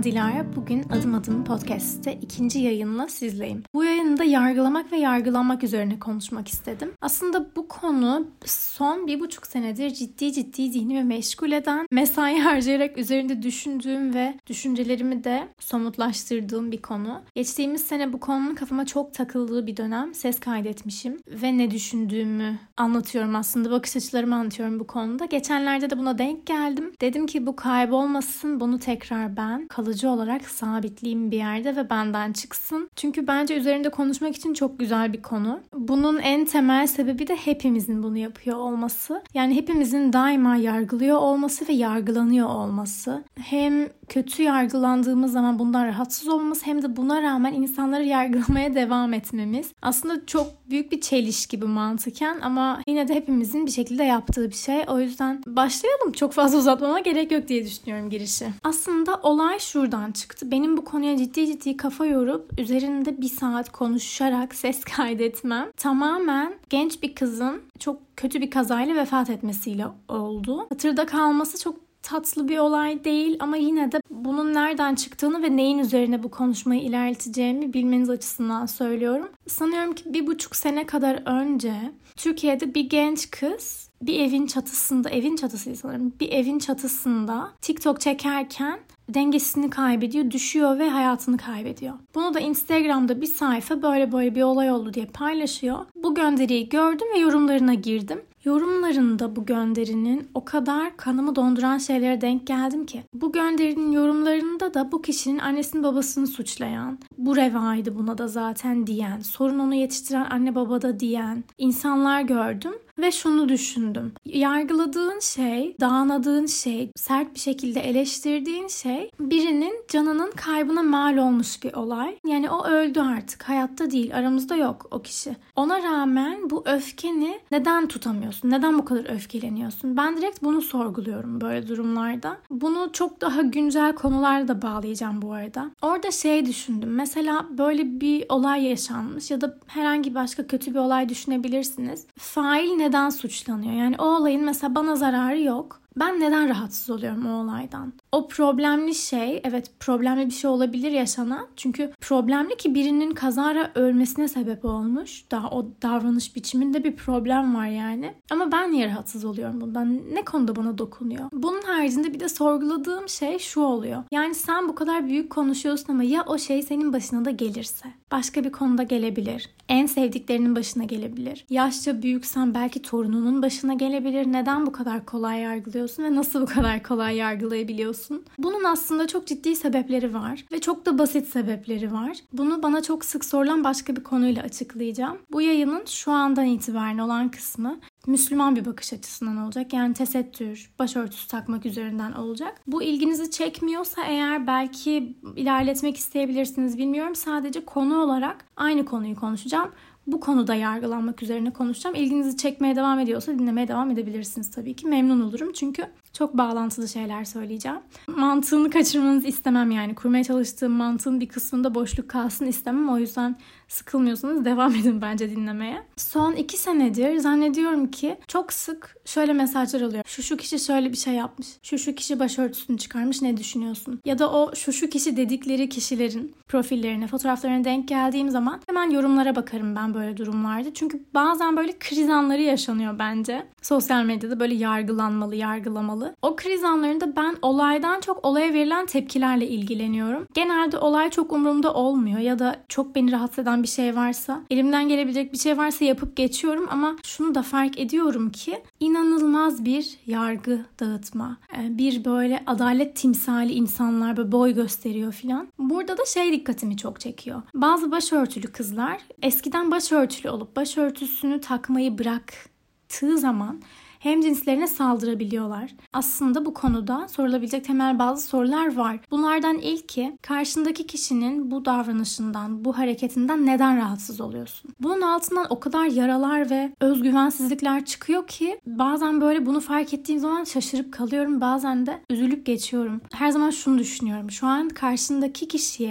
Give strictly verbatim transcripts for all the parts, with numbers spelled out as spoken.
Dilara. Bugün Adım Adım Podcast'te ikinci yayınla sizleyim. Bu yayında yargılamak ve yargılanmak üzerine konuşmak istedim. Aslında bu konu son bir buçuk senedir ciddi ciddi zihnimi meşgul eden, mesai harcayarak üzerinde düşündüğüm ve düşüncelerimi de somutlaştırdığım bir konu. Geçtiğimiz sene bu konunun kafama çok takıldığı bir dönem ses kaydetmişim ve ne düşündüğümü anlatıyorum aslında. Bakış açılarımı anlatıyorum bu konuda. Geçenlerde de buna denk geldim. Dedim ki bu kaybolmasın, bunu tekrar ben kalıcı olarak sabitleyeyim bir yerde ve benden çıksın. Çünkü bence üzerinde konuşmak için çok güzel bir konu. Bunun en temel sebebi de hepimizin bunu yapıyor olması. Yani hepimizin daima yargılıyor olması ve yargılanıyor olması. Hem kötü yargılandığımız zaman bundan rahatsız olmamız hem de buna rağmen insanları yargılamaya devam etmemiz. Aslında çok büyük bir çelişki bu mantıken ama yine de hepimizin bir şekilde yaptığı bir şey. O yüzden başlayalım. Çok fazla uzatmama gerek yok diye düşünüyorum girişi. Aslında olay şuradan çıktı. Benim bu konuya ciddi ciddi kafa yorup üzerinde bir saat konuşarak ses kaydetmem tamamen genç bir kızın çok kötü bir kazayla vefat etmesiyle oldu. Hatırda kalması çok tatlı bir olay değil ama yine de bunun nereden çıktığını ve neyin üzerine bu konuşmayı ilerleteceğimi bilmeniz açısından söylüyorum. Sanıyorum ki bir buçuk sene kadar önce Türkiye'de bir genç kız bir evin çatısında, evin çatısıydı sanırım, bir evin çatısında TikTok çekerken dengesini kaybediyor, düşüyor ve hayatını kaybediyor. Bunu da Instagram'da bir sayfa böyle böyle bir olay oldu diye paylaşıyor. Bu gönderiyi gördüm ve yorumlarına girdim. Yorumlarında bu gönderinin o kadar kanımı donduran şeylere denk geldim ki. Bu gönderinin yorumlarında da bu kişinin annesini babasını suçlayan, bu revaydı buna da zaten diyen, sorun onu yetiştiren anne baba da diyen insanlar gördüm. Ve şunu düşündüm. Yargıladığın şey, dağınadığın şey, sert bir şekilde eleştirdiğin şey birinin canının kaybına mal olmuş bir olay. Yani o öldü artık. Hayatta değil. Aramızda yok o kişi. Ona rağmen bu öfkeni neden tutamıyorsun? Neden bu kadar öfkeleniyorsun? Ben direkt bunu sorguluyorum böyle durumlarda. Bunu çok daha güncel konularda da bağlayacağım bu arada. Orada şey düşündüm. Mesela böyle bir olay yaşanmış ya da herhangi başka kötü bir olay düşünebilirsiniz. Fail ne neden suçlanıyor? Yani o olayın mesela bana zararı yok. Ben neden rahatsız oluyorum o olaydan? O problemli şey, evet problemli bir şey olabilir yaşanan. Çünkü problemli ki birinin kazara ölmesine sebep olmuş. Daha o davranış biçiminde bir problem var yani. Ama ben niye rahatsız oluyorum bundan? Ne konuda bana dokunuyor? Bunun haricinde bir de sorguladığım şey şu oluyor. Yani sen bu kadar büyük konuşuyorsun ama ya o şey senin başına da gelirse? Başka bir konuda gelebilir. En sevdiklerinin başına gelebilir. Yaşça büyüksen belki torununun başına gelebilir. Neden bu kadar kolay yargılıyorsun ve nasıl bu kadar kolay yargılayabiliyorsun? Bunun aslında çok ciddi sebepleri var ve çok da basit sebepleri var. Bunu bana çok sık sorulan başka bir konuyla açıklayacağım. Bu yayının şu andan itibaren olan kısmı Müslüman bir bakış açısından olacak. Yani tesettür, başörtüsü takmak üzerinden olacak. Bu ilginizi çekmiyorsa eğer belki ilerletmek isteyebilirsiniz bilmiyorum. Sadece konu olarak aynı konuyu konuşacağım. Bu konuda yargılanmak üzerine konuşacağım. İlginizi çekmeye devam ediyorsa dinlemeye devam edebilirsiniz tabii ki. Memnun olurum çünkü çok bağlantılı şeyler söyleyeceğim. Mantığını kaçırmanızı istemem yani. Kurmaya çalıştığım mantığın bir kısmında boşluk kalsın istemem. O yüzden sıkılmıyorsanız devam edin bence dinlemeye. Son iki senedir zannediyorum ki çok sık şöyle mesajlar alıyorum. Şu şu kişi şöyle bir şey yapmış. Şu şu kişi başörtüsünü çıkarmış. Ne düşünüyorsun? Ya da o şu şu kişi dedikleri kişilerin profillerine, fotoğraflarına denk geldiğim zaman hemen yorumlara bakarım ben böyle durumlarda. Çünkü bazen böyle kriz anları yaşanıyor bence. Sosyal medyada böyle yargılanmalı, yargılamalı. O kriz anlarında ben olaydan çok olaya verilen tepkilerle ilgileniyorum. Genelde olay çok umurumda olmuyor ya da çok beni rahatsız eden bir şey varsa, elimden gelebilecek bir şey varsa yapıp geçiyorum ama şunu da fark ediyorum ki inanılmaz bir yargı dağıtma. Bir böyle adalet timsali insanlar böyle boy gösteriyor filan. Burada da şey dikkatimi çok çekiyor. Bazı başörtülü kızlar eskiden başörtülü olup başörtüsünü takmayı bıraktığı zaman hemcinslerine saldırabiliyorlar. Aslında bu konuda sorulabilecek temel bazı sorular var. Bunlardan ilki karşındaki kişinin bu davranışından, bu hareketinden neden rahatsız oluyorsun? Bunun altından o kadar yaralar ve özgüvensizlikler çıkıyor ki bazen böyle bunu fark ettiğim zaman şaşırıp kalıyorum. Bazen de üzülüp geçiyorum. Her zaman şunu düşünüyorum. Şu an karşındaki kişiye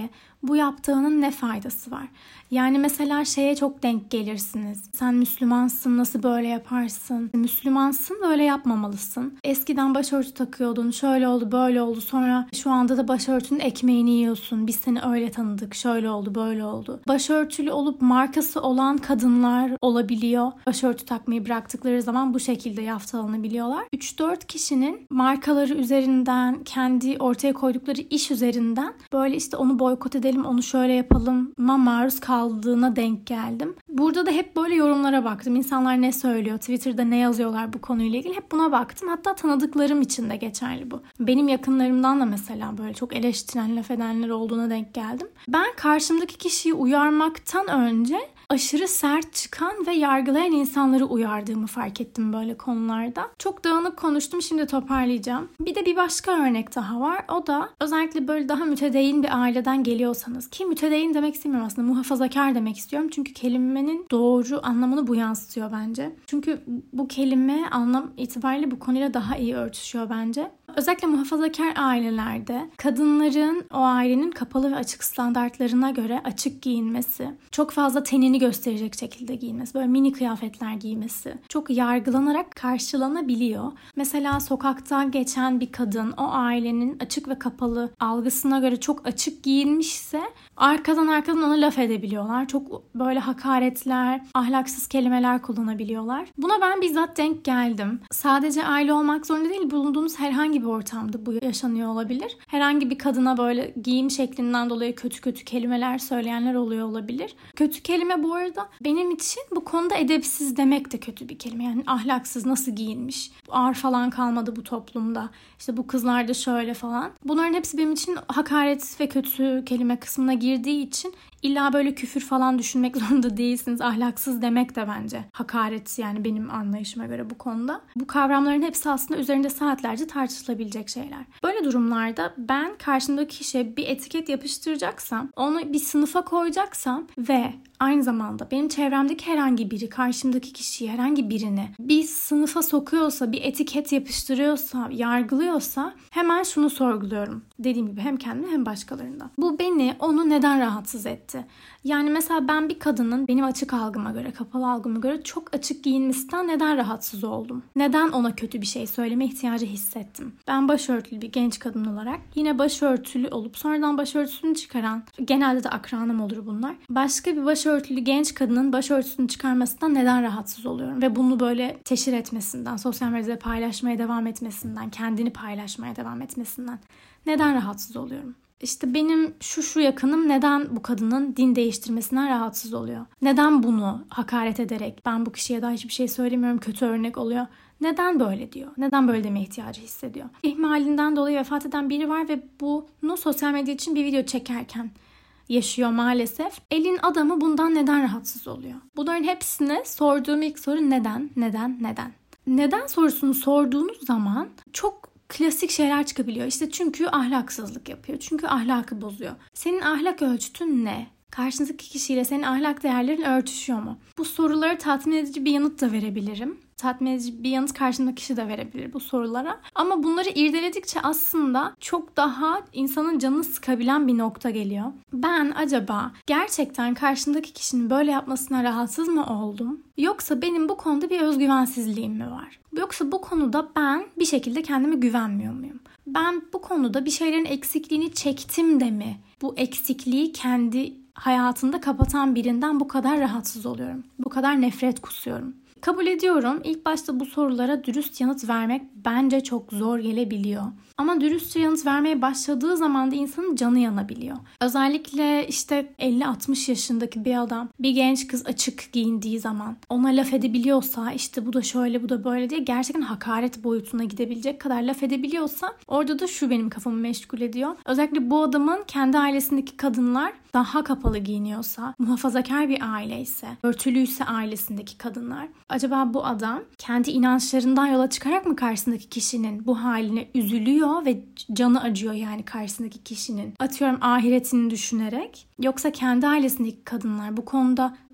bu yaptığının ne faydası var? Yani mesela şeye çok denk gelirsiniz. Sen Müslümansın, nasıl böyle yaparsın? Müslümansın, böyle yapmamalısın. Eskiden başörtü takıyordun, şöyle oldu, böyle oldu. Sonra şu anda da başörtünün ekmeğini yiyorsun. Biz seni öyle tanıdık, şöyle oldu, böyle oldu. Başörtülü olup markası olan kadınlar olabiliyor. Başörtü takmayı bıraktıkları zaman bu şekilde yaftalanabiliyorlar. üç dört kişinin markaları üzerinden, kendi ortaya koydukları iş üzerinden böyle işte onu boykot edelim, onu şöyle yapalım ma maruz kaldığına denk geldim. Burada da hep böyle yorumlara baktım. İnsanlar ne söylüyor, Twitter'da ne yazıyorlar bu konuyla ilgili, hep buna baktım. Hatta tanıdıklarım için de geçerli bu. Benim yakınlarımdan da mesela böyle çok eleştiren, laf edenler olduğuna denk geldim. Ben karşımdaki kişiyi uyarmaktan önce aşırı sert çıkan ve yargılayan insanları uyardığımı fark ettim böyle konularda. Çok dağınık konuştum, şimdi toparlayacağım. Bir de bir başka örnek daha var. O da özellikle böyle daha mütedeyyin bir aileden geliyorsanız, ki mütedeyyin demek istemiyorum aslında, muhafazakar demek istiyorum. Çünkü kelimenin doğru anlamını bu yansıtıyor bence. Çünkü bu kelime anlam itibariyle bu konuyla daha iyi örtüşüyor bence. Özellikle muhafazakar ailelerde kadınların o ailenin kapalı ve açık standartlarına göre açık giyinmesi, çok fazla tenini gösterecek şekilde giyinmesi, böyle mini kıyafetler giymesi çok yargılanarak karşılanabiliyor. Mesela sokakta geçen bir kadın o ailenin açık ve kapalı algısına göre çok açık giyinmişse arkadan arkadan ona laf edebiliyorlar. Çok böyle hakaretler, ahlaksız kelimeler kullanabiliyorlar. Buna ben bizzat denk geldim. Sadece aile olmak zorunda değil, bulunduğumuz herhangi bir ortamda bu yaşanıyor olabilir. Herhangi bir kadına böyle giyim şeklinden dolayı kötü kötü kelimeler söyleyenler oluyor olabilir. Kötü kelime bu arada benim için bu konuda edepsiz demek de kötü bir kelime. Yani ahlaksız, nasıl giyinmiş, ağır falan kalmadı bu toplumda, İşte bu kızlar da şöyle falan. Bunların hepsi benim için hakaret ve kötü kelime kısmına girdiği için illa böyle küfür falan düşünmek zorunda değilsiniz. Ahlaksız demek de bence hakaret, yani benim anlayışıma göre bu konuda. Bu kavramların hepsi aslında üzerinde saatlerce tartışılabilecek şeyler. Böyle durumlarda ben karşımdaki kişiye bir etiket yapıştıracaksam, onu bir sınıfa koyacaksam ve aynı zamanda benim çevremdeki herhangi biri karşımdaki kişiyi, herhangi birini bir sınıfa sokuyorsa, bir etiket yapıştırıyorsa, yargılıyorsa hemen şunu sorguluyorum. Dediğim gibi hem kendimi hem başkalarından. Bu beni, onu neden rahatsız etti? Yani mesela ben bir kadının benim açık algıma göre, kapalı algıma göre çok açık giyinmesinden neden rahatsız oldum? Neden ona kötü bir şey söyleme ihtiyacı hissettim? Ben başörtülü bir genç kadın olarak yine başörtülü olup sonradan başörtüsünü çıkaran, genelde de akranım olur bunlar, başka bir başörtülü genç kadının başörtüsünü çıkarmasından neden rahatsız oluyorum? Ve bunu böyle teşhir etmesinden, sosyal medyada paylaşmaya devam etmesinden, kendini paylaşmaya devam etmesinden neden rahatsız oluyorum? İşte benim şu şu yakınım neden bu kadının din değiştirmesinden rahatsız oluyor? Neden bunu hakaret ederek ben bu kişiye daha hiçbir şey söylemiyorum, kötü örnek oluyor? Neden böyle diyor? Neden böyle demeye ihtiyacı hissediyor? İhmalinden dolayı vefat eden biri var ve bunu sosyal medya için bir video çekerken yaşıyor maalesef. Elin adamı bundan neden rahatsız oluyor? Bunların hepsine sorduğum ilk soru neden, neden, neden? Neden sorusunu sorduğunuz zaman çok klasik şeyler çıkabiliyor. İşte çünkü ahlaksızlık yapıyor. Çünkü ahlakı bozuyor. Senin ahlak ölçütün ne? Karşınızdaki kişiyle senin ahlak değerlerin örtüşüyor mu? Bu sorulara tatmin edici bir yanıt da verebilirim. Tatmin edici bir yanıt karşımdaki kişi de verebilir bu sorulara. Ama bunları irdeledikçe aslında çok daha insanın canını sıkabilen bir nokta geliyor. Ben acaba gerçekten karşımdaki kişinin böyle yapmasına rahatsız mı oldum? Yoksa benim bu konuda bir özgüvensizliğim mi var? Yoksa bu konuda ben bir şekilde kendime güvenmiyor muyum? Ben bu konuda bir şeylerin eksikliğini çektim de mi? Bu eksikliği kendi hayatında kapatan birinden bu kadar rahatsız oluyorum. Bu kadar nefret kusuyorum. Kabul ediyorum, ilk başta bu sorulara dürüst yanıt vermek bence çok zor gelebiliyor. Ama dürüstçe yanıt vermeye başladığı zaman da insanın canı yanabiliyor. Özellikle işte elli altmış yaşındaki bir adam, bir genç kız açık giyindiği zaman ona laf edebiliyorsa, işte bu da şöyle, bu da böyle diye gerçekten hakaret boyutuna gidebilecek kadar laf edebiliyorsa, orada da şu benim kafamı meşgul ediyor. Özellikle bu adamın kendi ailesindeki kadınlar daha kapalı giyiniyorsa, muhafazakar bir aileyse, örtülüyse ailesindeki kadınlar, acaba bu adam kendi inançlarından yola çıkarak mı karşısındaki kişinin bu haline üzülüyor ve canı acıyor, yani karşısındaki kişinin atıyorum ahiretini düşünerek, yoksa kendi ailesindeki kadınlar bu konuda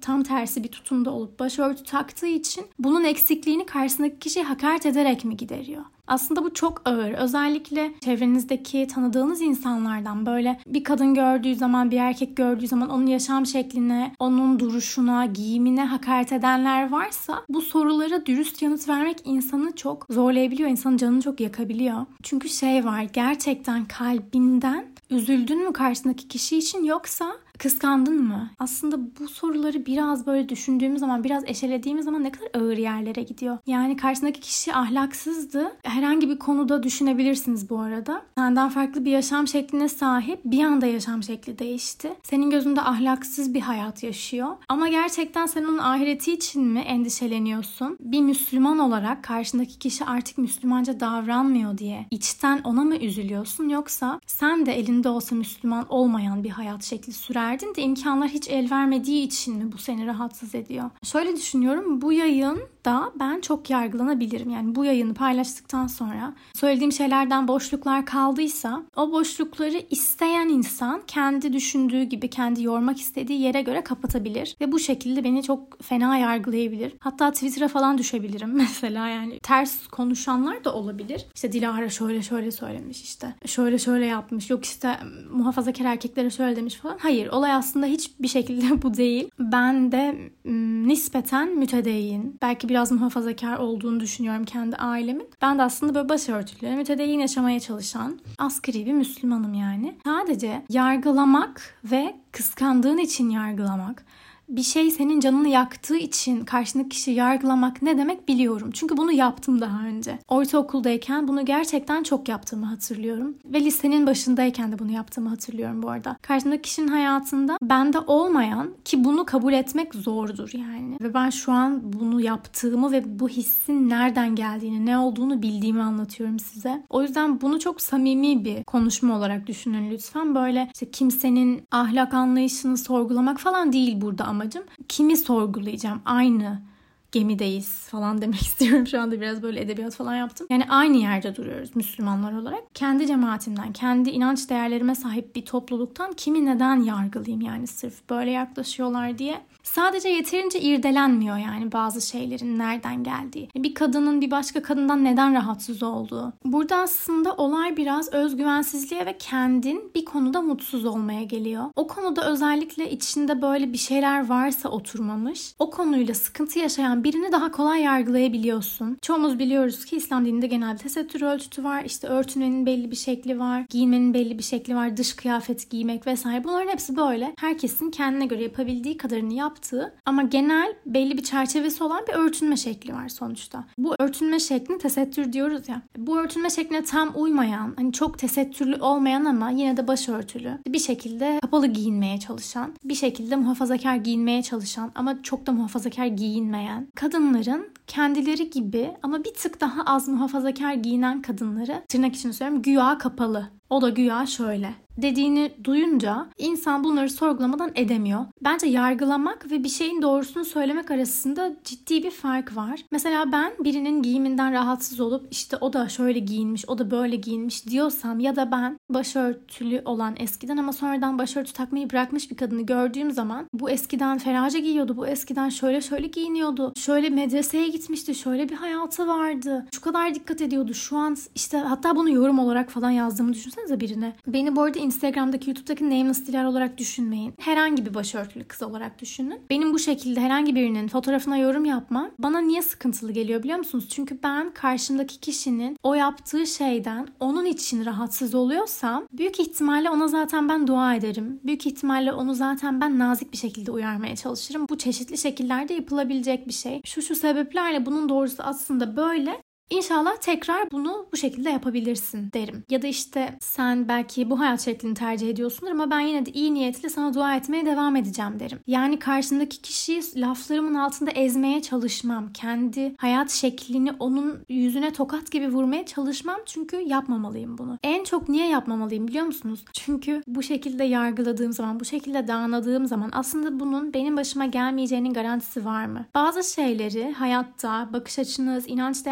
tam tersi bir tutumda olup başörtü taktığı için bunun eksikliğini karşısındaki kişiye hakaret ederek mi gideriyor? Aslında bu çok ağır. Özellikle çevrenizdeki tanıdığınız insanlardan böyle bir kadın gördüğü zaman, bir erkek gördüğü zaman onun yaşam şekline, onun duruşuna, giyimine hakaret edenler varsa bu sorulara dürüst yanıt vermek insanı çok zorlayabiliyor. İnsanın canını çok yakabiliyor. Çünkü şey var, gerçekten kalbinden üzüldün mü karşısındaki kişi için, yoksa kıskandın mı? Aslında bu soruları biraz böyle düşündüğümüz zaman, biraz eşelediğimiz zaman ne kadar ağır yerlere gidiyor. Yani karşısındaki kişi ahlaksızdı. Herhangi bir konuda düşünebilirsiniz bu arada. Senden farklı bir yaşam şekline sahip, bir anda yaşam şekli değişti. Senin gözünde ahlaksız bir hayat yaşıyor. Ama gerçekten sen onun ahireti için mi endişeleniyorsun? Bir Müslüman olarak karşındaki kişi artık Müslümanca davranmıyor diye içten ona mı üzülüyorsun? Yoksa sen de elinde olsa Müslüman olmayan bir hayat şekli sürer de imkanlar hiç el vermediği için mi bu seni rahatsız ediyor? Şöyle düşünüyorum, bu yayında ben çok yargılanabilirim. Yani bu yayını paylaştıktan sonra söylediğim şeylerden boşluklar kaldıysa o boşlukları isteyen insan kendi düşündüğü gibi, kendi yormak istediği yere göre kapatabilir ve bu şekilde beni çok fena yargılayabilir. Hatta Twitter'a falan düşebilirim mesela, yani ters konuşanlar da olabilir. İşte Dilara şöyle şöyle söylemiş, işte şöyle şöyle yapmış, yok işte muhafazakar erkeklere şöyle demiş falan. Hayır, olay aslında hiçbir şekilde bu değil. Ben de m, nispeten mütedeyyin, belki biraz muhafazakar olduğunu düşünüyorum kendi ailemin. Ben de aslında böyle başörtülü, mütedeyyin yaşamaya çalışan asgari bir Müslümanım yani. Sadece yargılamak ve kıskandığın için yargılamak, bir şey senin canını yaktığı için karşındaki kişiyi yargılamak ne demek biliyorum. Çünkü bunu yaptım daha önce. Ortaokuldayken bunu gerçekten çok yaptığımı hatırlıyorum. Ve lisenin başındayken de bunu yaptığımı hatırlıyorum bu arada. Karşımdaki kişinin hayatında bende olmayan, ki bunu kabul etmek zordur yani. Ve ben şu an bunu yaptığımı ve bu hissin nereden geldiğini, ne olduğunu bildiğimi anlatıyorum size. O yüzden bunu çok samimi bir konuşma olarak düşünün lütfen. Böyle işte kimsenin ahlak anlayışını sorgulamak falan değil burada amacım. Kimi sorgulayacağım? Aynı gemideyiz falan demek istiyorum. Şu anda biraz böyle edebiyat falan yaptım. Yani aynı yerde duruyoruz Müslümanlar olarak. Kendi cemaatimden, kendi inanç değerlerime sahip bir topluluktan kimi neden yargılayayım yani sırf böyle yaklaşıyorlar diye. Sadece yeterince irdelenmiyor yani bazı şeylerin nereden geldiği. Bir kadının bir başka kadından neden rahatsız olduğu. Burada aslında olay biraz özgüvensizliğe ve kendin bir konuda mutsuz olmaya geliyor. O konuda özellikle içinde böyle bir şeyler varsa oturmamış, o konuyla sıkıntı yaşayan birini daha kolay yargılayabiliyorsun. Çoğumuz biliyoruz ki İslam dininde genelde tesettür ölçütü var. İşte örtünmenin belli bir şekli var. Giyinmenin belli bir şekli var. Dış kıyafet giymek vesaire. Bunların hepsi böyle. Herkesin kendine göre yapabildiği kadarını yaptığı ama genel belli bir çerçevesi olan bir örtünme şekli var sonuçta. Bu örtünme şekline tesettür diyoruz ya. Bu örtünme şekline tam uymayan, hani çok tesettürlü olmayan ama yine de başörtülü, bir şekilde kapalı giyinmeye çalışan, bir şekilde muhafazakar giyinmeye çalışan ama çok da muhafazakar giyinmeyen kadınların kendileri gibi ama bir tık daha az muhafazakar giyinen kadınları, tırnak içinde söylüyorum, güya kapalı. O da güya şöyle dediğini duyunca insan bunları sorgulamadan edemiyor. Bence yargılamak ve bir şeyin doğrusunu söylemek arasında ciddi bir fark var. Mesela ben birinin giyiminden rahatsız olup işte o da şöyle giyinmiş, o da böyle giyinmiş diyorsam ya da ben başörtülü olan eskiden ama sonradan başörtü takmayı bırakmış bir kadını gördüğüm zaman bu eskiden ferace giyiyordu, bu eskiden şöyle şöyle giyiniyordu, şöyle medreseye gitmişti, şöyle bir hayatı vardı, şu kadar dikkat ediyordu, şu an işte hatta bunu yorum olarak falan yazdığımı düşünsenize birine. Beni bu arada Instagram'daki, YouTube'daki Nameless Dilar olarak düşünmeyin. Herhangi bir başörtülü kız olarak düşünün. Benim bu şekilde herhangi birinin fotoğrafına yorum yapma bana niye sıkıntılı geliyor biliyor musunuz? Çünkü ben karşımdaki kişinin o yaptığı şeyden onun için rahatsız oluyorsam büyük ihtimalle ona zaten ben dua ederim. Büyük ihtimalle onu zaten ben nazik bir şekilde uyarmaya çalışırım. Bu çeşitli şekillerde yapılabilecek bir şey. Şu şu sebeplerle bunun doğrusu aslında böyle. İnşallah tekrar bunu bu şekilde yapabilirsin derim. Ya da işte sen belki bu hayat şeklini tercih ediyorsundur ama ben yine de iyi niyetle sana dua etmeye devam edeceğim derim. Yani karşındaki kişiyi laflarımın altında ezmeye çalışmam. Kendi hayat şeklini onun yüzüne tokat gibi vurmaya çalışmam. Çünkü yapmamalıyım bunu. En çok niye yapmamalıyım biliyor musunuz? Çünkü bu şekilde yargıladığım zaman, bu şekilde dağınadığım zaman aslında bunun benim başıma gelmeyeceğinin garantisi var mı? Bazı şeyleri hayatta, bakış açınız, inanç değerleriniz ne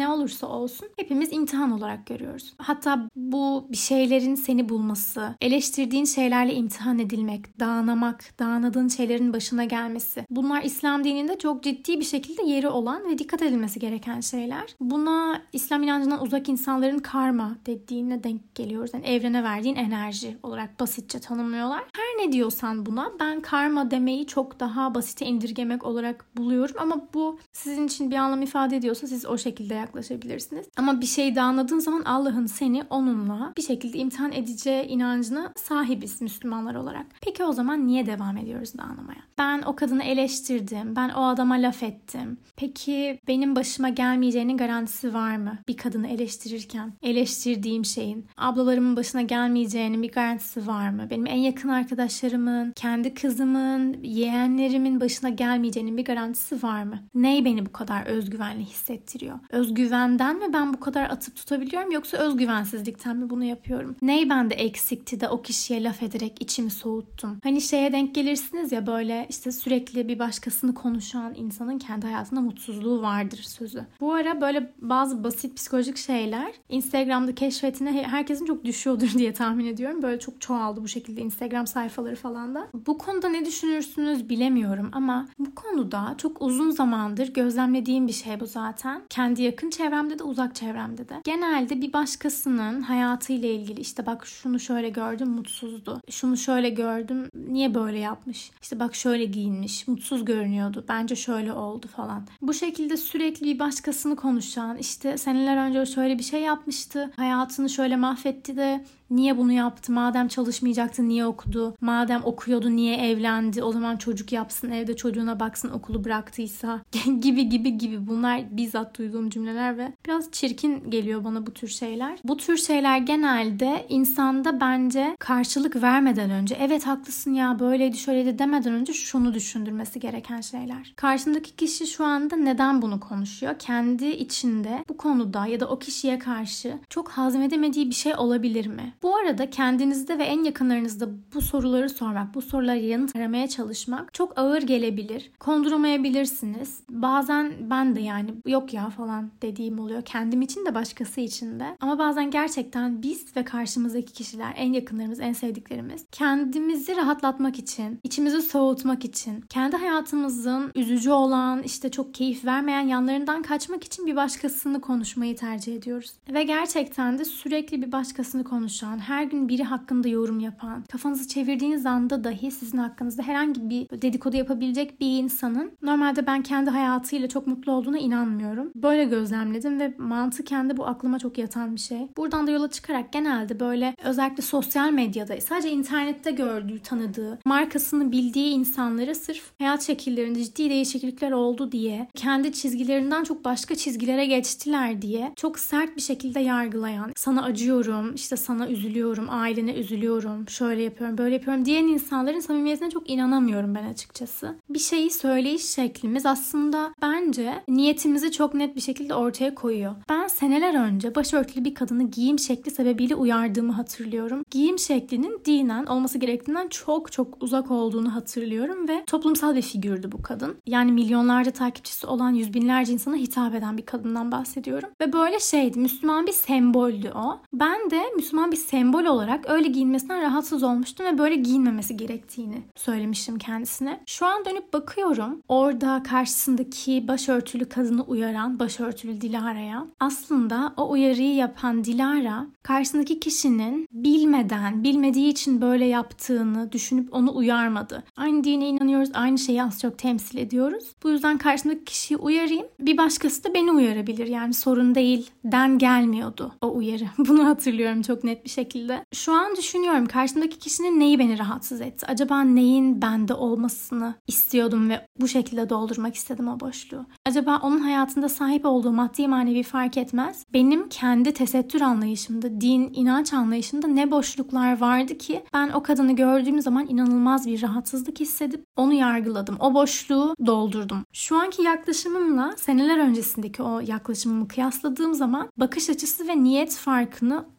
ne olursa olsun hepimiz imtihan olarak görüyoruz. Hatta bu bir şeylerin seni bulması, eleştirdiğin şeylerle imtihan edilmek, dağınamak, dağınadığın şeylerin başına gelmesi. Bunlar İslam dininde çok ciddi bir şekilde yeri olan ve dikkat edilmesi gereken şeyler. Buna İslam inancından uzak insanların karma dediğine denk geliyoruz. Yani evrene verdiğin enerji olarak basitçe tanımlıyorlar. Her ne diyorsan buna, ben karma demeyi çok daha basite indirgemek olarak buluyorum ama bu sizin için bir anlam ifade ediyorsa siz o şekilde yaklaşabilirsiniz. Ama bir şey dağınadığın zaman Allah'ın seni onunla bir şekilde imtihan edeceği inancına sahibiz Müslümanlar olarak. Peki o zaman niye devam ediyoruz dağınamaya? Ben o kadını eleştirdim, ben o adama laf ettim. Peki benim başıma gelmeyeceğinin garantisi var mı? Bir kadını eleştirirken eleştirdiğim şeyin ablalarımın başına gelmeyeceğinin bir garantisi var mı? Benim en yakın arkadaşlarımın, kendi kızımın, yeğenlerimin başına gelmeyeceğinin bir garantisi var mı? Ney beni bu kadar özgüvenli hissettiriyor? Özgüvenden mi ben bu kadar atıp tutabiliyorum yoksa özgüvensizlikten mi bunu yapıyorum? Ney bende eksikti de o kişiye laf ederek içimi soğuttum? Hani şeye denk gelirsiniz ya, böyle işte sürekli bir başkasını konuşan insanın kendi hayatında mutsuzluğu vardır sözü. Bu ara böyle bazı basit psikolojik şeyler Instagram'da keşfetine herkesin çok düşüyordur diye tahmin ediyorum. Böyle çok çoğaldı bu şekilde Instagram sayfaları falan da. Bu konuda ne düşünürsünüz bilemiyorum ama bu konuda çok uzun zamandır gözlemlediğim bir şey bu zaten. Kendi yakın çevremde de uzak çevremde de. Genelde bir başkasının hayatıyla ilgili işte bak şunu şöyle gördüm mutsuzdu. Şunu şöyle gördüm niye böyle yapmış? İşte bak şöyle giyinmiş mutsuz görünüyordu. Bence şöyle oldu falan. Bu şekilde sürekli bir başkasını konuşan, işte seneler önce şöyle bir şey yapmıştı. Hayatını şöyle mahvetti de niye bunu yaptı? Madem çalışmayacaktı niye okudu? Madem okuyordu niye evlendi? O zaman çocuk yapsın, evde çocuğuna baksın okulu bıraktıysa gibi gibi gibi. Bunlar bizzat duyduğum cümleler ve biraz çirkin geliyor bana bu tür şeyler. Bu tür şeyler genelde insanda bence karşılık vermeden önce evet haklısın ya böyleydi şöyleydi demeden önce şunu düşündürmesi gereken şeyler. Karşımdaki kişi şu anda neden bunu konuşuyor? Kendi içinde bu konuda ya da o kişiye karşı çok hazmedemediği bir şey olabilir mi? Bu arada kendinizde ve en yakınlarınızda bu soruları sormak, bu sorulara yanıt aramaya çalışmak çok ağır gelebilir. Konduramayabilirsiniz. Bazen ben de yani yok ya falan dediğim oluyor. Kendim için de başkası için de. Ama bazen gerçekten biz ve karşımızdaki kişiler, en yakınlarımız, en sevdiklerimiz kendimizi rahatlatmak için, içimizi soğutmak için, kendi hayatımızın üzücü olan, işte çok keyif vermeyen yanlarından kaçmak için bir başkasını konuşmayı tercih ediyoruz. Ve gerçekten de sürekli bir başkasını konuşan, her gün biri hakkında yorum yapan, kafanızı çevirdiğiniz anda dahi sizin hakkınızda herhangi bir dedikodu yapabilecek bir insanın normalde ben kendi hayatıyla çok mutlu olduğuna inanmıyorum. Böyle gözlemledim ve mantıken de bu aklıma çok yatan bir şey. Buradan da yola çıkarak genelde böyle özellikle sosyal medyada sadece internette gördüğü, tanıdığı, markasını bildiği insanları sırf hayat şekillerinde ciddi değişiklikler oldu diye, kendi çizgilerinden çok başka çizgilere geçtiler diye çok sert bir şekilde yargılayan, sana acıyorum, işte sana üzülüyorum, ailene üzülüyorum, şöyle yapıyorum, böyle yapıyorum diyen insanların samimiyetine çok inanamıyorum ben açıkçası. Bir şeyi söyleyiş şeklimiz aslında bence niyetimizi çok net bir şekilde ortaya koyuyor. Ben seneler önce başörtülü bir kadını giyim şekli sebebiyle uyardığımı hatırlıyorum. Giyim şeklinin dinen olması gerektiğinden çok çok uzak olduğunu hatırlıyorum ve toplumsal bir figürdü bu kadın. Yani milyonlarca takipçisi olan yüz binlerce insana hitap eden bir kadından bahsediyorum. Ve böyle şeydi, Müslüman bir semboldü o. Ben de Müslüman bir sembol olarak öyle giyinmesinden rahatsız olmuştum ve böyle giyinmemesi gerektiğini söylemiştim kendisine. Şu an dönüp bakıyorum, orada karşısındaki başörtülü kadını uyaran başörtülü Dilara'ya, aslında o uyarıyı yapan Dilara karşısındaki kişinin bilmeden, bilmediği için böyle yaptığını düşünüp onu uyarmadı. Aynı dine inanıyoruz, aynı şeyi az çok temsil ediyoruz. Bu yüzden karşımdaki kişiyi uyarayım, bir başkası da beni uyarabilir. Yani sorun değil, den gelmiyordu o uyarı. Bunu hatırlıyorum çok net bir şekilde. Şu an düşünüyorum, karşımdaki kişinin neyi beni rahatsız etti? Acaba neyin bende olmasını istiyordum ve bu şekilde doldurmak istedim o boşluğu? Acaba onun hayatında sahip olduğu maddi manevi fark etmez, benim kendi tesettür anlayışımda, din, inanç anlayışımda ne boşluklar vardı ki ben o kadını gördüğüm zaman inanılmaz bir rahatsızlık hissedip onu yargıladım. O boşluğu doldurdum. Şu anki yaklaşımımla seneler öncesindeki o yaklaşımımı kıyasladığım zaman bakış açısı ve niyet farkını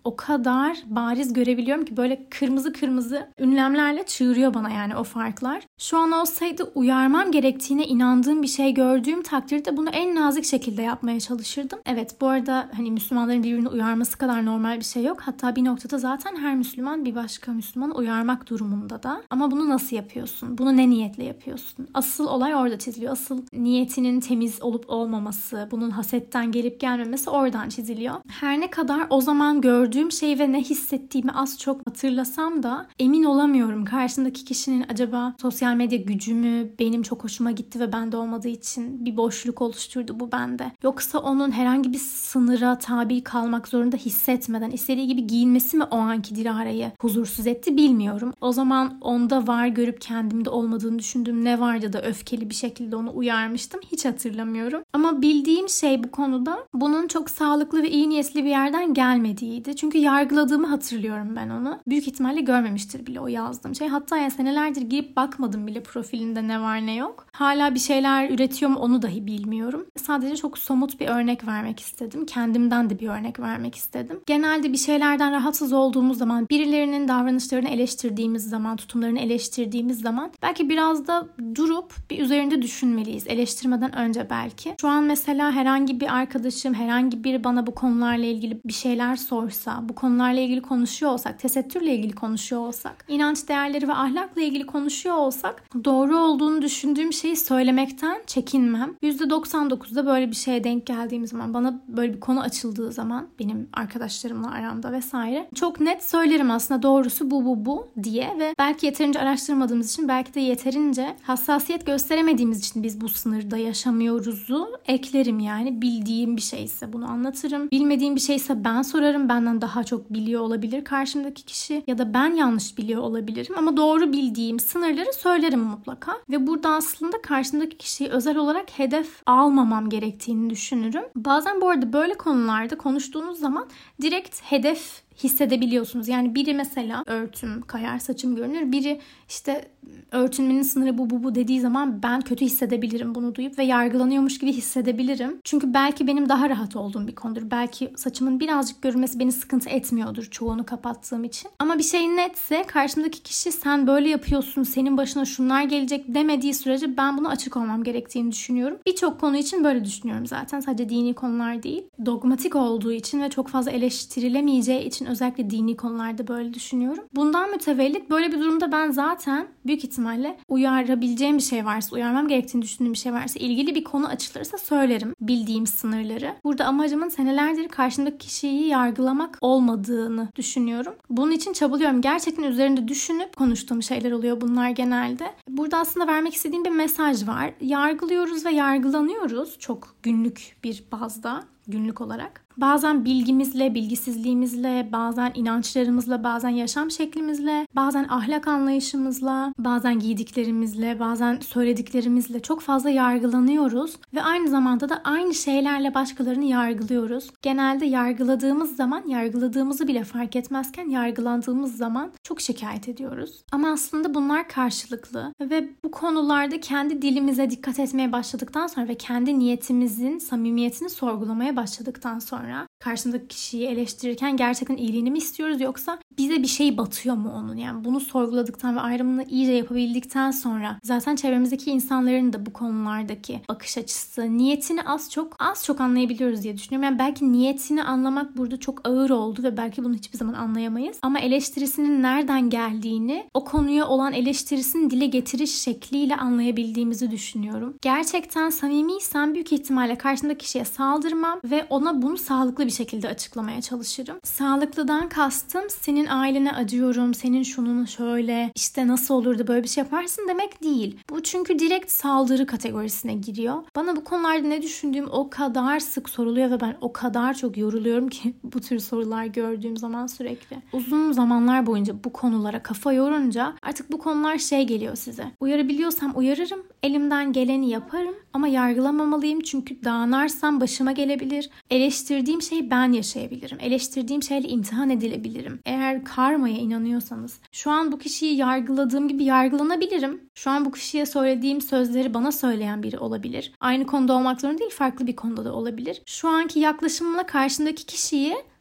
o kadar bariz görebiliyorum ki böyle kırmızı kırmızı ünlemlerle çığırıyor bana yani o farklar. Şu an olsaydı uyarmam gerektiğine inandığım bir şey gördüğüm takdirde bunu en nazik şekilde yapmaya çalışırdım. Evet, bu arada hani Müslümanların birbirini uyarması kadar normal bir şey yok. Hatta bir noktada zaten her Müslüman bir başka Müslümanı uyarmak durumunda da. Ama bunu nasıl yapıyorsun? Bunu ne niyetle yapıyorsun? Asıl olay orada çiziliyor. Asıl niyetinin temiz olup olmaması, bunun hasetten gelip gelmemesi oradan çiziliyor. Her ne kadar o zaman gördüğüm şey ve ne hissettiğimi az çok hatırlasam da emin olamıyorum. Karşındaki kişinin acaba sosyal medya gücü mü benim çok hoşuma gitti ve bende olmadığı için bir boşluk oluşturdu bu bende. Yoksa onun herhangi bir sınıra tabi kalmak zorunda hissetmeden istediği gibi giyinmesi mi o anki Dilara'yı huzursuz etti bilmiyorum. O zaman onda var görüp kendimde olmadığını düşündüğüm ne vardı da öfkeli bir şekilde onu uyarmıştım. Hiç hatırlamıyorum. Ama bildiğim şey bu konuda bunun çok sağlıklı ve iyi niyetli bir yerden gelmediğiydi. Çünkü yargıladığımı hatırlıyorum ben onu. Büyük ihtimalle görmemiştir bile o yazdığım şey. Hatta yani senelerdir girip bakmadım bile profilinde ne var ne yok. Hala bir şeyler üretiyor mu onu dahi bilmiyorum. Sadece çok somut bir örnek vermek istedim. Kendimden de bir örnek vermek istedim. Genelde bir şeylerden rahatsız olduğumuz zaman, birilerinin davranışlarını eleştirdiğimiz zaman, tutumlarını eleştirdiğimiz zaman belki biraz da durup bir üzerinde düşünmeliyiz. Eleştirmeden önce belki. Şu an mesela herhangi bir arkadaşım, herhangi biri bana bu konularla ilgili bir şeyler sorsa, bu konularla ilgili konuşuyor olsak, tesettürle ilgili konuşuyor olsak, inanç değerleri ve ahlakla ilgili konuşuyor olsak doğru olduğunu düşündüğüm şeyi söylemekten çekinmem. yüzde doksan dokuzda böyle bir şeye denk geldiğim zaman, bana böyle bir konu açıldığı zaman benim arkadaşlarımla aramda vesaire çok net söylerim aslında doğrusu bu bu bu diye ve belki yeterince araştırmadığımız için, belki de yeterince hassasiyet gösteremediğimiz için biz bu sınırda yaşamıyoruzu eklerim yani. Bildiğim bir şeyse bunu anlatırım. Bilmediğim bir şeyse ben sorarım. Benden daha çok biliyor olabilir karşımdaki kişi ya da ben yanlış biliyor olabilirim ama doğru bildiğim sınırları söylerim mutlaka. Ve burada aslında karşımdaki kişiyi özel olarak hedef almamam gerektiğini düşünürüm. Bazen bu arada böyle konularda konuştuğunuz zaman direkt hedef hissedebiliyorsunuz. Yani biri mesela örtüm kayar, saçım görünür. Biri işte örtünmenin sınırı bu bu bu dediği zaman ben kötü hissedebilirim bunu duyup ve yargılanıyormuş gibi hissedebilirim. Çünkü belki benim daha rahat olduğum bir konudur. Belki saçımın birazcık görünmesi beni sıkıntı etmiyordur çoğunu kapattığım için. Ama bir şey netse karşımdaki kişi sen böyle yapıyorsun, senin başına şunlar gelecek demediği sürece ben buna açık olmam gerektiğini düşünüyorum. Birçok konu için böyle düşünüyorum zaten. Sadece dini konular değil. Dogmatik olduğu için ve çok fazla eleştirilemeyeceği için özellikle dini konularda böyle düşünüyorum. Bundan mütevellit böyle bir durumda ben zaten büyük ihtimalle uyarabileceğim bir şey varsa, uyarmam gerektiğini düşündüğüm bir şey varsa, ilgili bir konu açılırsa söylerim bildiğim sınırları. Burada amacımın senelerdir karşımdaki kişiyi yargılamak olmadığını düşünüyorum. Bunun için çabalıyorum. Gerçekten üzerinde düşünüp konuştuğum şeyler oluyor bunlar genelde. Burada aslında vermek istediğim bir mesaj var. Yargılıyoruz ve yargılanıyoruz çok günlük bir bazda, günlük olarak. Bazen bilgimizle, bilgisizliğimizle, bazen inançlarımızla, bazen yaşam şeklimizle, bazen ahlak anlayışımızla, bazen giydiklerimizle, bazen söylediklerimizle çok fazla yargılanıyoruz ve aynı zamanda da aynı şeylerle başkalarını yargılıyoruz. Genelde yargıladığımız zaman, yargıladığımızı bile fark etmezken yargılandığımız zaman çok şikayet ediyoruz. Ama aslında bunlar karşılıklı ve bu konularda kendi dilimize dikkat etmeye başladıktan sonra ve kendi niyetimizin samimiyetini sorgulamaya başladıktan sonra karşımdaki kişiyi eleştirirken gerçekten iyiliğini mi istiyoruz yoksa bize bir şey batıyor mu onun? Yani bunu sorguladıktan ve ayrımını iyice yapabildikten sonra zaten çevremizdeki insanların da bu konulardaki bakış açısı, niyetini az çok az çok anlayabiliyoruz diye düşünüyorum. Yani belki niyetini anlamak burada çok ağır oldu ve belki bunu hiçbir zaman anlayamayız. Ama eleştirisinin nereden geldiğini, o konuya olan eleştirisini dile getiriş şekliyle anlayabildiğimizi düşünüyorum. Gerçekten samimiysem büyük ihtimalle karşımdaki kişiye saldırmam ve ona bunu sağlıklı bir şekilde açıklamaya çalışırım. Sağlıklıdan kastım senin ailene acıyorum, senin şunun şöyle, işte nasıl olur da böyle bir şey yaparsın demek değil. Bu çünkü direkt saldırı kategorisine giriyor. Bana bu konularda ne düşündüğüm o kadar sık soruluyor ve ben o kadar çok yoruluyorum ki bu tür sorular gördüğüm zaman sürekli. Uzun zamanlar boyunca bu konulara kafa yorunca artık bu konular şey geliyor size. Uyarabiliyorsam uyarırım, elimden geleni yaparım ama yargılamamalıyım çünkü dağınarsam başıma gelebilir. Eleştirdiğim şeyi ben yaşayabilirim. Eleştirdiğim şeyle imtihan edilebilirim. Eğer karmaya inanıyorsanız, şu an bu kişiyi yargıladığım gibi yargılanabilirim. Şu an bu kişiye söylediğim sözleri bana söyleyen biri olabilir. Aynı konuda olmak zorunda değil, farklı bir konuda da olabilir. Şu anki yaklaşımımla karşındaki kişiyi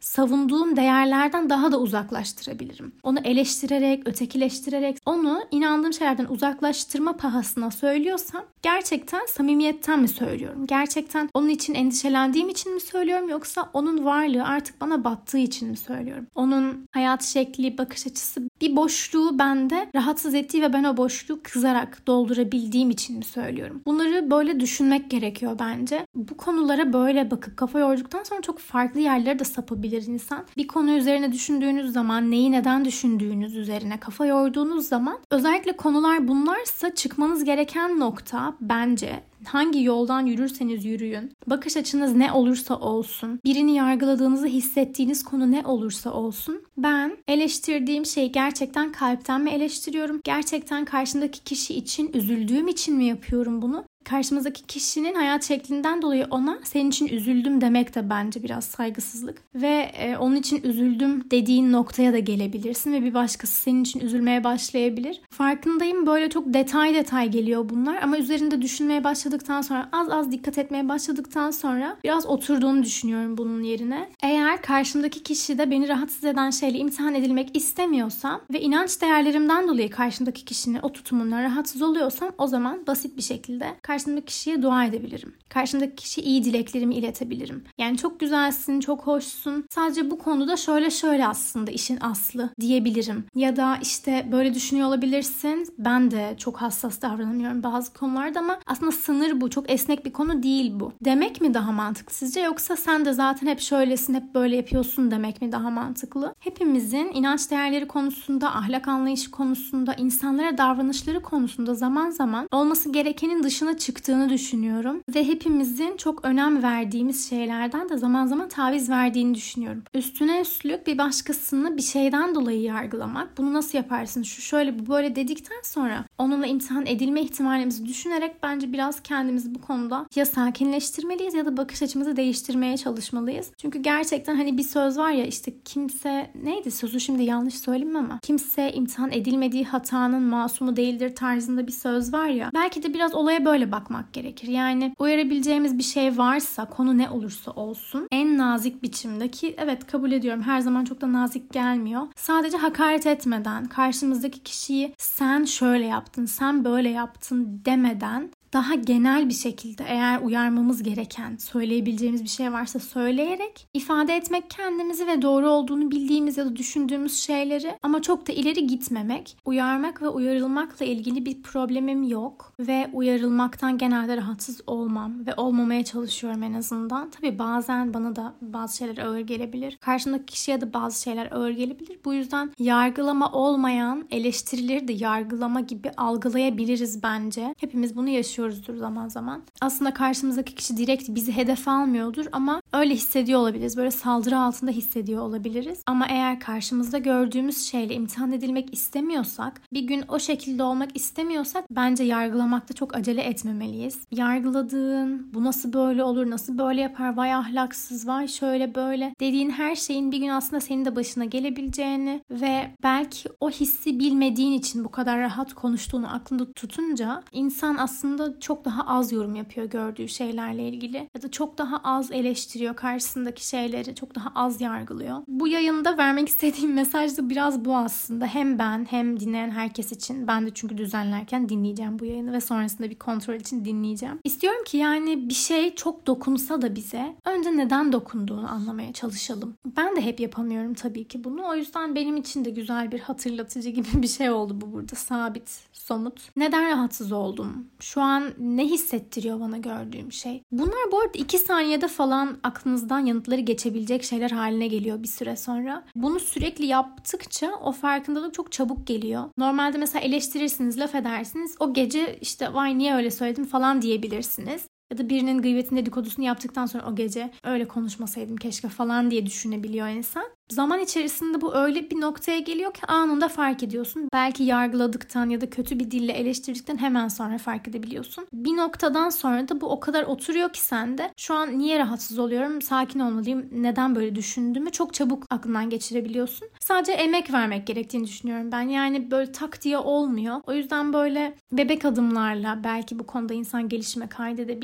savunduğum değerlerden daha da uzaklaştırabilirim. Onu eleştirerek, ötekileştirerek, onu inandığım şeylerden uzaklaştırma pahasına söylüyorsam gerçekten samimiyetten mi söylüyorum? Gerçekten onun için endişelendiğim için mi söylüyorum, yoksa onun varlığı artık bana battığı için mi söylüyorum? Onun hayat şekli, bakış açısı bir boşluğu bende rahatsız ettiği ve ben o boşluğu kızarak doldurabildiğim için mi söylüyorum? Bunları böyle düşünmek gerekiyor bence. Bu konulara böyle bakıp kafa yorduktan sonra çok farklı yerlere de sapabilir insan. Bir konu üzerine düşündüğünüz zaman, neyi neden düşündüğünüz üzerine kafa yorduğunuz zaman, özellikle konular bunlarsa çıkmanız gereken nokta bence hangi yoldan yürürseniz yürüyün, bakış açınız ne olursa olsun, birini yargıladığınızı hissettiğiniz konu ne olursa olsun, ben eleştirdiğim şeyi gerçekten kalpten mi eleştiriyorum? Gerçekten karşımdaki kişi için üzüldüğüm için mi yapıyorum bunu? Karşımızdaki kişinin hayat şeklinden dolayı ona senin için üzüldüm demek de bence biraz saygısızlık. Ve e, onun için üzüldüm dediğin noktaya da gelebilirsin ve bir başkası senin için üzülmeye başlayabilir. Farkındayım, böyle çok detay detay geliyor bunlar ama üzerinde düşünmeye başladıktan sonra, az az dikkat etmeye başladıktan sonra biraz oturduğunu düşünüyorum bunun yerine. Eğer karşımdaki kişi de beni rahatsız eden şeyle imtihan edilmek istemiyorsam ve inanç değerlerimden dolayı karşımdaki kişinin o tutumundan rahatsız oluyorsam, o zaman basit bir şekilde karşımdaki kişiye dua edebilirim. Karşımdaki kişiye iyi dileklerimi iletebilirim. Yani çok güzelsin, çok hoşsun. Sadece bu konuda şöyle şöyle aslında işin aslı diyebilirim. Ya da işte böyle düşünüyor olabilirsin. Ben de çok hassas davranamıyorum bazı konularda ama aslında sınır bu. Çok esnek bir konu değil bu. Demek mi daha mantıklı sizce, yoksa sen de zaten hep şöylesin, hep böyle yapıyorsun demek mi daha mantıklı? Hepimizin inanç değerleri konusunda, ahlak anlayışı konusunda, insanlara davranışları konusunda zaman zaman olması gerekenin dışına çıktığını düşünüyorum. Ve hepimizin çok önem verdiğimiz şeylerden de zaman zaman taviz verdiğini düşünüyorum. Üstüne üstlük bir başkasını bir şeyden dolayı yargılamak, bunu nasıl yaparsın, şu şöyle bu böyle dedikten sonra onunla imtihan edilme ihtimalimizi düşünerek bence biraz kendimizi bu konuda ya sakinleştirmeliyiz ya da bakış açımızı değiştirmeye çalışmalıyız. Çünkü gerçekten hani bir söz var ya, işte kimse, neydi sözü şimdi yanlış söyleyeyim ama, kimse imtihan edilmediği hatanın masumu değildir tarzında bir söz var ya. Belki de biraz olaya böyle bakmak gerekir. Yani uyarabileceğimiz bir şey varsa, konu ne olursa olsun, en nazik biçimde, ki evet kabul ediyorum her zaman çok da nazik gelmiyor, sadece hakaret etmeden, karşımızdaki kişiyi sen şöyle yaptın, sen böyle yaptın demeden, daha genel bir şekilde eğer uyarmamız gereken, söyleyebileceğimiz bir şey varsa söyleyerek ifade etmek kendimizi ve doğru olduğunu bildiğimiz ya da düşündüğümüz şeyleri, ama çok da ileri gitmemek. Uyarmak ve uyarılmakla ilgili bir problemim yok ve uyarılmaktan genelde rahatsız olmam ve olmamaya çalışıyorum en azından. Tabii bazen bana da bazı şeyler ağır gelebilir. Karşımdaki kişiye de bazı şeyler ağır gelebilir. Bu yüzden yargılama olmayan eleştirileri de yargılama gibi algılayabiliriz bence. Hepimiz bunu yaşıyoruz zaman zaman. Aslında karşımızdaki kişi direkt bizi hedef almıyordur ama öyle hissediyor olabiliriz. Böyle saldırı altında hissediyor olabiliriz. Ama eğer karşımızda gördüğümüz şeyle imtihan edilmek istemiyorsak, bir gün o şekilde olmak istemiyorsak, bence yargılamakta çok acele etmemeliyiz. Yargıladığın, bu nasıl böyle olur, nasıl böyle yapar, vay ahlaksız, vay şöyle böyle dediğin her şeyin bir gün aslında senin de başına gelebileceğini ve belki o hissi bilmediğin için bu kadar rahat konuştuğunu aklında tutunca insan aslında çok daha az yorum yapıyor gördüğü şeylerle ilgili ya da çok daha az eleştiriyor karşısındaki şeyleri, çok daha az yargılıyor. Bu yayında vermek istediğim mesaj da biraz bu aslında. Hem ben hem dinleyen herkes için. Ben de çünkü düzenlerken dinleyeceğim bu yayını ve sonrasında bir kontrol için dinleyeceğim. İstiyorum ki yani bir şey çok dokunsa da bize önce neden dokunduğunu anlamaya çalışalım. Ben de hep yapamıyorum tabii ki bunu. O yüzden benim için de güzel bir hatırlatıcı gibi bir şey oldu bu burada. Sabit, somut. Neden rahatsız oldum? Şu an ne hissettiriyor bana gördüğüm şey? Bunlar bu arada iki saniyede falan aklınızdan yanıtları geçebilecek şeyler haline geliyor bir süre sonra. Bunu sürekli yaptıkça o farkındalık çok çabuk geliyor. Normalde mesela eleştirirsiniz, laf edersiniz. O gece işte vay niye öyle söyledim falan diyebilirsiniz. Ya da birinin gıybetini, dedikodusunu yaptıktan sonra o gece öyle konuşmasaydım keşke falan diye düşünebiliyor insan. Zaman içerisinde bu öyle bir noktaya geliyor ki anında fark ediyorsun. Belki yargıladıktan ya da kötü bir dille eleştirdikten hemen sonra fark edebiliyorsun. Bir noktadan sonra da bu o kadar oturuyor ki sende. Şu an niye rahatsız oluyorum? Sakin olmalıyım. Neden böyle düşündüğümü çok çabuk aklından geçirebiliyorsun. Sadece emek vermek gerektiğini düşünüyorum ben. Yani böyle tak diye olmuyor. O yüzden böyle bebek adımlarla belki bu konuda insan gelişime kaydedebiliyor.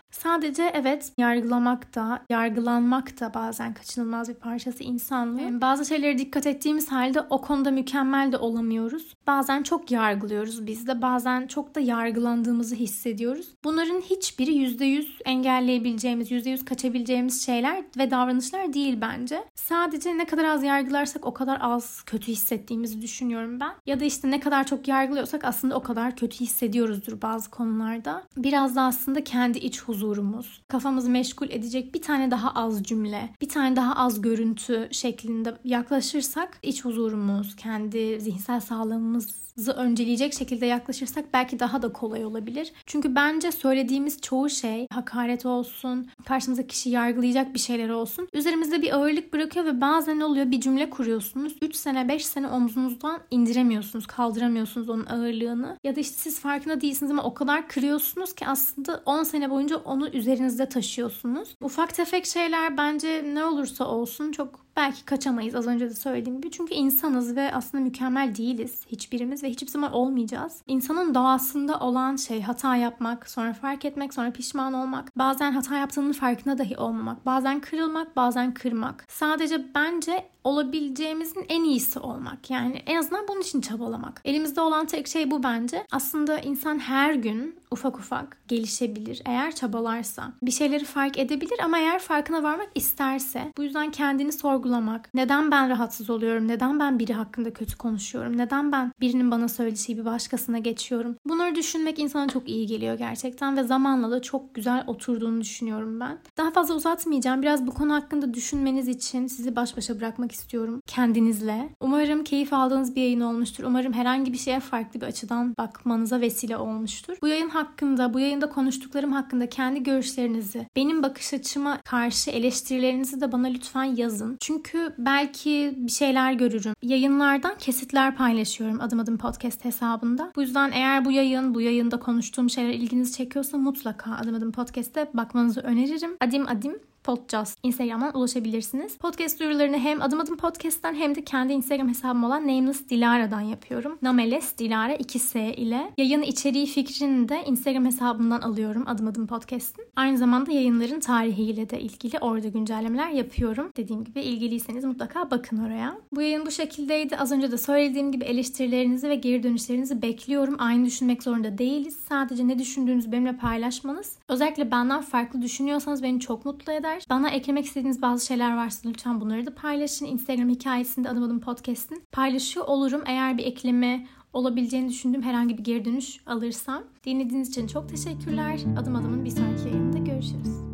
Sadece evet, yargılamak da, yargılanmak da bazen kaçınılmaz bir parçası insanlığı. Yani bazı şeylere dikkat ettiğimiz halde o konuda mükemmel de olamıyoruz. Bazen çok yargılıyoruz biz de, bazen çok da yargılandığımızı hissediyoruz. Bunların hiçbiri yüzde yüz engelleyebileceğimiz, yüzde yüz kaçabileceğimiz şeyler ve davranışlar değil bence. Sadece ne kadar az yargılarsak o kadar az kötü hissettiğimizi düşünüyorum ben. Ya da işte ne kadar çok yargılıyorsak aslında o kadar kötü hissediyoruzdur bazı konularda. Biraz da aslında kendi iç huzurumuz, kafamızı meşgul edecek bir tane daha az cümle, bir tane daha az görüntü şeklinde yaklaşırsak iç huzurumuz, kendi zihinsel sağlığımızı önceleyecek şekilde yaklaşırsak belki daha da kolay olabilir. Çünkü bence söylediğimiz çoğu şey, hakaret olsun, karşımızdaki kişiyi yargılayacak bir şeyler olsun, üzerimizde bir ağırlık bırakıyor ve bazen oluyor, bir cümle kuruyorsunuz, üç sene beş sene omzunuzdan indiremiyorsunuz, kaldıramıyorsunuz onun ağırlığını. Ya da işte siz farkında değilsiniz ama o kadar kırıyorsunuz ki aslında on sene boyunca onu üzerinizde taşıyorsunuz. Ufak tefek şeyler bence ne olursa olsun çok belki kaçamayız, az önce de söylediğim gibi. Çünkü insanız ve aslında mükemmel değiliz hiçbirimiz ve hiçbir zaman olmayacağız. İnsanın doğasında olan şey hata yapmak, sonra fark etmek, sonra pişman olmak. Bazen hata yaptığının farkında dahi olmamak. Bazen kırılmak, bazen kırmak. Sadece bence olabileceğimizin en iyisi olmak. Yani en azından bunun için çabalamak. Elimizde olan tek şey bu bence. Aslında insan her gün ufak ufak gelişebilir eğer çabalarsa. Bir şeyleri fark edebilir ama eğer farkına varmak isterse. Bu yüzden kendini sorgulamak. Neden ben rahatsız oluyorum? Neden ben biri hakkında kötü konuşuyorum? Neden ben birinin bana söylediği şeyi bir başkasına geçiyorum? Bunları düşünmek insana çok iyi geliyor gerçekten ve zamanla da çok güzel oturduğunu düşünüyorum ben. Daha fazla uzatmayacağım. Biraz bu konu hakkında düşünmeniz için sizi baş başa bırakmak istiyorum kendinizle. Umarım keyif aldığınız bir yayın olmuştur. Umarım herhangi bir şeye farklı bir açıdan bakmanıza vesile olmuştur. Bu yayın hakkında, bu yayında konuştuklarım hakkında kendi görüşlerinizi, benim bakış açıma karşı eleştirilerinizi de bana lütfen yazın. Çünkü belki bir şeyler görürüm. Yayınlardan kesitler paylaşıyorum Adım Adım Podcast hesabında. Bu yüzden eğer bu yayın, bu yayında konuştuğum şeyler ilginizi çekiyorsa mutlaka Adım Adım Podcast'e bakmanızı öneririm. Adim Adim Podcast Instagram'dan ulaşabilirsiniz. Podcast duyurularını hem Adım Adım Podcast'ten hem de kendi Instagram hesabım olan Nameless Dilara'dan yapıyorum. Nameless Dilara iki S ile. Yayın içeriği fikrini de Instagram hesabımdan alıyorum Adım Adım Podcast'ın. Aynı zamanda yayınların tarihiyle de ilgili orada güncellemeler yapıyorum. Dediğim gibi ilgiliyseniz mutlaka bakın oraya. Bu yayın bu şekildeydi. Az önce de söylediğim gibi eleştirilerinizi ve geri dönüşlerinizi bekliyorum. Aynı düşünmek zorunda değiliz. Sadece ne düşündüğünüzü benimle paylaşmanız. Özellikle benden farklı düşünüyorsanız beni çok mutlu eder. Bana eklemek istediğiniz bazı şeyler varsa lütfen bunları da paylaşın. Instagram hikayesinde Adım Adım Podcast'ın paylaşıyor olurum. Eğer bir ekleme olabileceğini düşündüğüm herhangi bir geri dönüş alırsam. Dinlediğiniz için çok teşekkürler. Adım Adım'ın bir sonraki yayınında görüşürüz.